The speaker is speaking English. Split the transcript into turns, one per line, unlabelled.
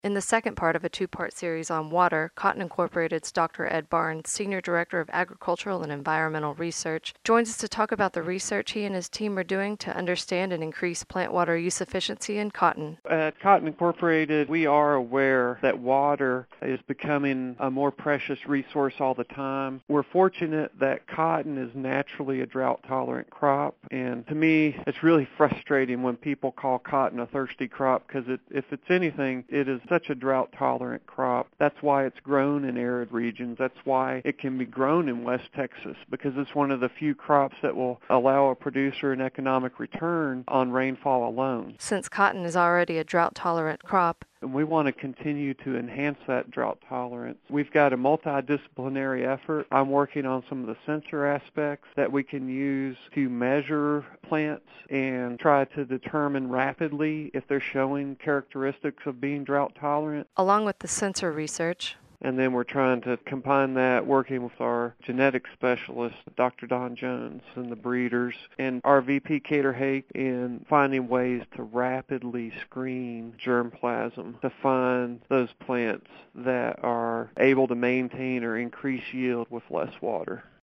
In the second part of a two-part series on water, Cotton Incorporated's Dr. Ed Barnes, Senior Director of Agricultural and Environmental Research, joins us to talk about the research he and his team are doing to understand and increase plant water use efficiency in cotton.
At Cotton Incorporated, we are aware that water is becoming a more precious resource all the time. We're fortunate that cotton is naturally a drought-tolerant crop, and to me, it's really frustrating when people call cotton a thirsty crop because if it's anything, it is such a drought-tolerant crop. That's why it's grown in arid regions. That's why it can be grown in West Texas, because it's one of the few crops that will allow a producer an economic return on rainfall alone.
Since cotton is already a drought-tolerant crop,
And we want to continue to enhance that drought tolerance. We've got a multidisciplinary effort. I'm working on some of the sensor aspects that we can use to measure plants and try to determine rapidly if they're showing characteristics of being drought tolerant.
along with the sensor research,
And then we're trying to combine that, working with our genetic specialist, Dr. Don Jones, and the breeders, and our VP, Cater Hake, in finding ways to rapidly screen germplasm to find those plants that are able to maintain or increase yield with less water.